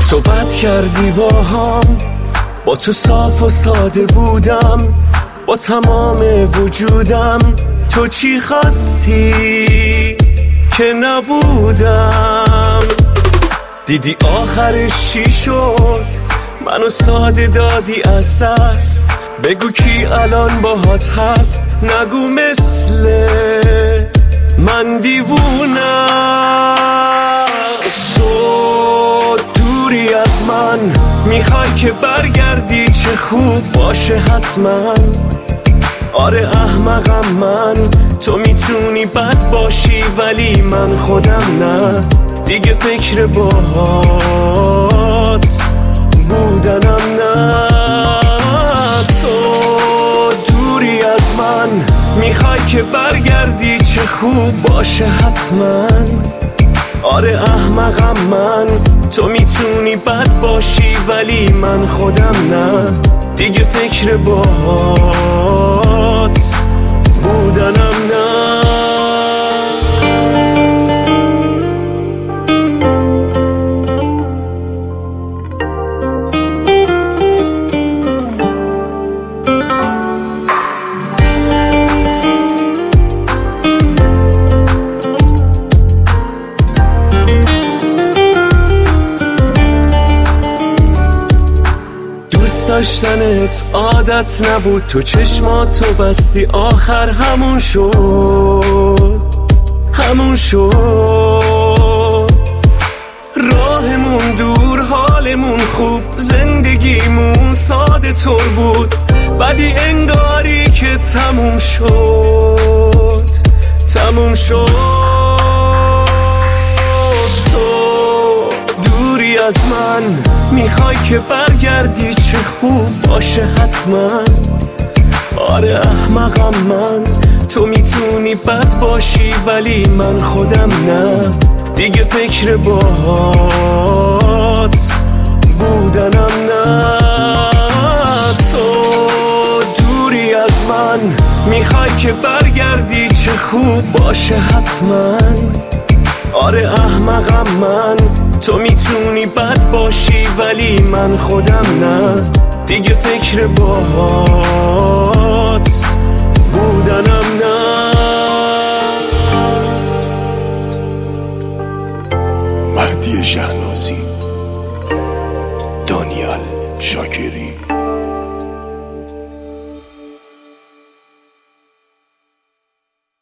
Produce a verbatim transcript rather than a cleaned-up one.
تو بد کردی با هم، با تو صاف و ساده بودم با تمام وجودم. تو چی خواستی که نبودم؟ دیدی آخرش چی شد؟ منو ساده دادی از دست. بگو کی الان باهات هست؟ نگو مثل من دیوونم. تو دوری از من، میخوای که برگردی چه خوب باشه حتما. آره احمقم من، تو میتونی بد باشی ولی من خودم نه. دیگه فکر باهات بودنم نه. تو دوری از من، میخوای که برگردی چه خوب باشه حتما. آره احمقم من، تو میتونی بد باشی ولی من خودم نه. دیگه فکر باهات بودنم نه. داشتنت عادت نبود، تو چشماتو بستی آخر همون شد همون شد. راهمون دور حالمون خوب، زندگیمون ساده طور بود ولی انگاری که تموم شد تموم شد. تو دوری از من، میخوای که برگردی چه خوب باشه حتما. آره احمقم من، تو میتونی بد باشی ولی من خودم نه. دیگه فکر باهات بودنم نه. تو دوری از من، میخوای که برگردی چه خوب باشه حتما. آره احمقم من، تو میتونی بد باشی ولی من خودم نه. دیگه فکر باهات بودنم نه. مهدی شهنازی، دانیال شاکری.